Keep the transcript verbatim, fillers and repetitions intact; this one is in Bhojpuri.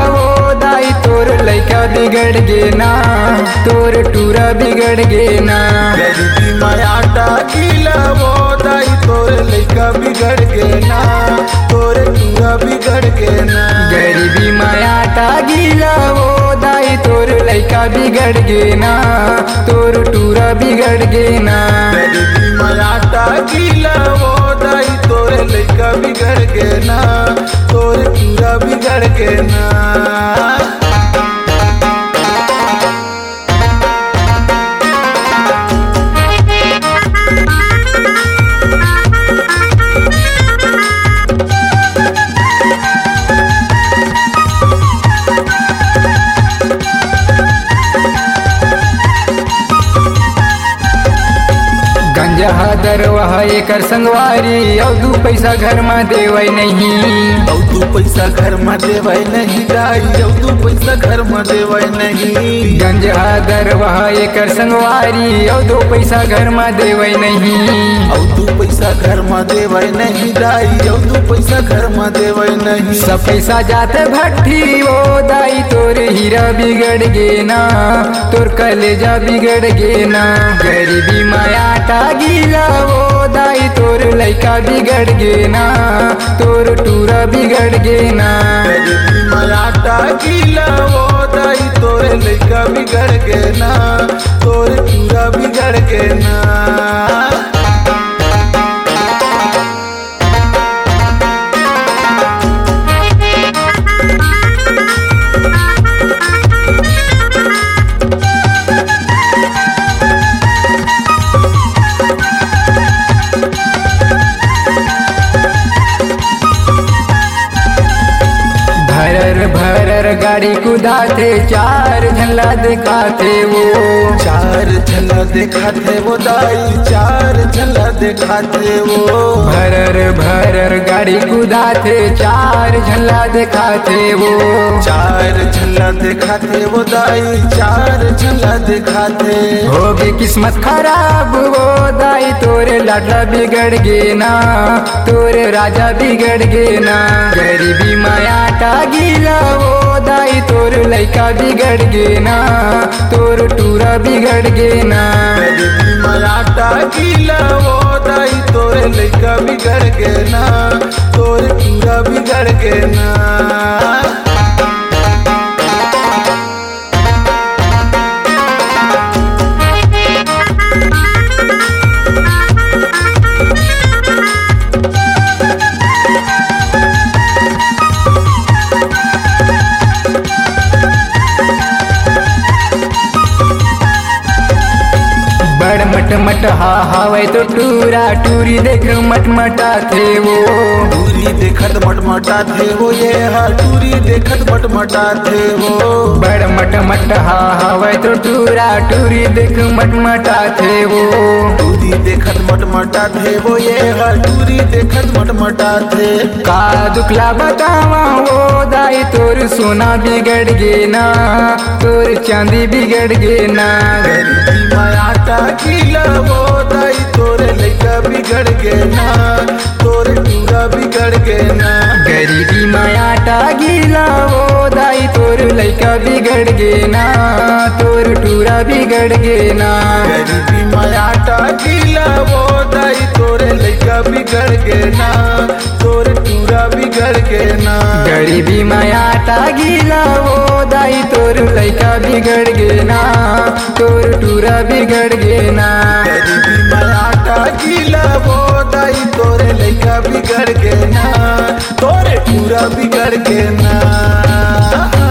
वो दाई तोर लइका बिगड़ गे ना, तोर टूरा बिगड़ गे ना। गरीबी में आटा गीला वो दाई तोर लइका बिगड़ गे ना, तोर टूरा बिगड़ गे ना। गरीबी में आटा गीला वो दाई तोर लइका बिगड़ गे ना, तोर टूरा बिगड़ गे ना। गरीबी में आटा गीला वो दाई तोर लइका बिगड़ गे ना, तोर टूरा बिगड़ गे ना। गंजा दरवाह एकर संगवारी और दू पैसा घर में देवै नहीं, औ दू पैसा घर में देवै नहीं दाई, औ दू पैसा घर में देवै नहीं। गंजा दरवाह एकर संगवारी और दो पैसा घर में देवै नहीं, औ दू पैसा घर में देवै नहीं दाई, औ दू पैसा घर में देवै नहीं। सब पैसा जाते भट्टी वो दाई तोर हीरा बिगड़ गे ना, तोर कलेजा बिगड़ गे ना। गरीबी में आटा गीला वो दाई तोर लइका बिगड़ गे ना, तोर टूरा बिगड़ गे ना। गरीबी में आटा गीला वो दाई तोर लइका बिगड़ गे ना, तोर टूरा बिगड़ गे ना। भरर भरर गाड़ी कुदाते चार झल्ला दिखाते वो, चार झल्ला दिखाते वो दाई, चार झल्ला दिखाते वो। भरर भरर गाड़ी कुदाते चार झल्ला दिखाते वो, चार झल्ला दिखाते वो दाई, चार झल्ला दिखाते। होगी किस्मत खराब वो दाई तोरे लाडला बिगड़ गे ना, तोरे राजा बिगड़ गे ना। गरीबी में आटा गीला वो दाई तोर लइका बिगड़ गे ना, तोर टूरा बिगड़ गे ना। गरीबी में आटा गीला वो दाई तोर लइका बिगड़ गे ना, तोर टूरा बिगड़ गे ना। बड़ मट मट हा हावे तो टूरा टूरी देख मट मटा थे वो, टूरी देखत मटमटा थे वो, ये हा टूरी देखत मटमटा थे वो। बड़ मट मट हा हावे तो टूरा टूरी देख मट मटा थे वो। टूरी देखत मटमटा थे वो, ये हा टूरी देखत मटमटा थे। का दुखला बतावा वो दाई तोर सोना बिगड़ गे ना, तोर चांदी बिगड़ गे ना। गरीबी में आटा गीला वो दाई तोरे लइका बिगड़ गे ना, तोरे टूरा बिगड़ गे ना। गरीबी में आटा गीला वो दाई तोर लइका बिगड़ गे ना, तोर टूरा बिगड़ गे ना। गरीबी में आटा गीला वो दाई तोरे लइका बिगड़ गे ना, तोरे टूरा बिगड़ गे ना। गरीबी में आटा गीला वो दाई तोर लइका बिगड़ गे ना, तोर टूरा बिगड़ गे ना। गरीबी में आटा गीला वो दाई तोरे लइका बिगड़ गे ना, तोरे टूरा बिगड़ गे ना।